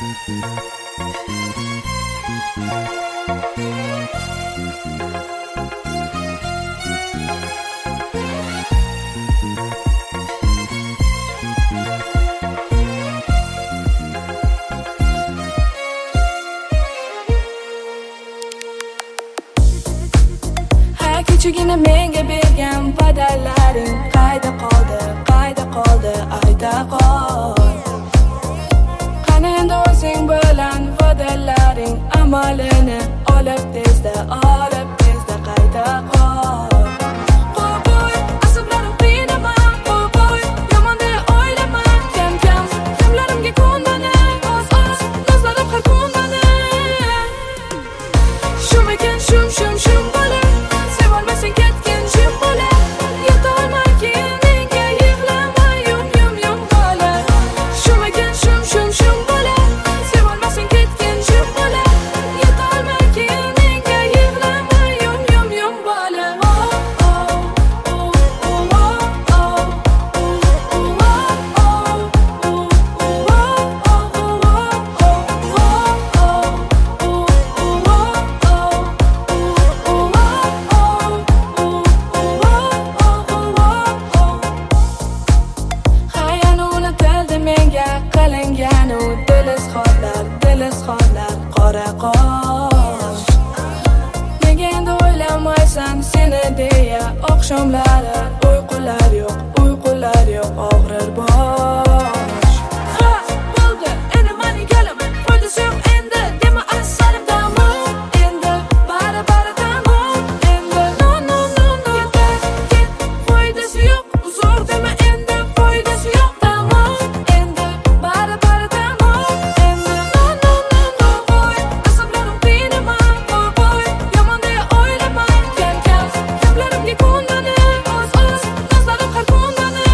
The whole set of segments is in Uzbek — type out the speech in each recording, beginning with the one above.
Kechugina menga bergan va'dalaring qayda qoldi ayta qol. Qani endi o'zing bilan va'dalaring amalini olib tezda qayta qol. Qo'y asablarim qiynama, qo'y yomonni o'ylama, kam kamlarimga ko'ndana, oz nazlarim har kundana. Shumekan shum bola sen ketgan jim bola, yetolmay keyin menga yig'lama, yum bola. Shumekan shum bola, sevolmasang ketgan jim bola, yetolmay keyin menga yig'lama, yum bola. Qalinganu dil izhorlar qora qosh. Nega endi o'ylamaysan seni deya oqshomlari uyqular yo'q og'rir bosh. Ha bo'ldi endi mani galim, foydasi yo'q endi dema assalim tamom. Endi bari tamom. Endi no ket foydasi yo'q, uzr dema endi foydasi yo'q tamom. Endi bari tamom. Endi no boy asablarim qiynama, boy yomonni o'ylama, kamlarimga ko'ndana, oz nazlarim har kundana.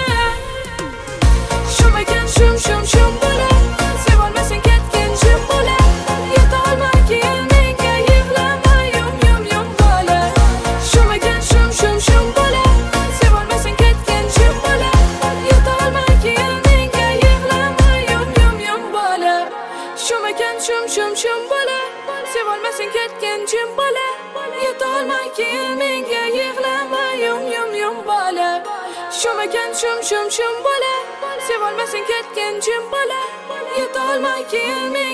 Shumekan shum bola, sevolmasang ketgan jim bola, yetolmay keyin menga yig'lama, yum bola. Shumekan shum bola, sevolmasang ketgan jim bola, yetolmay keyin menga yig'lama, yum bola. Shumekan shum bola, sevolmasang ketgan jim bola, yetolmay keyin menga yig'lama, yum bola. Shumekan shum bola, sevolmasang ketgan jim bola, yetolmay keyin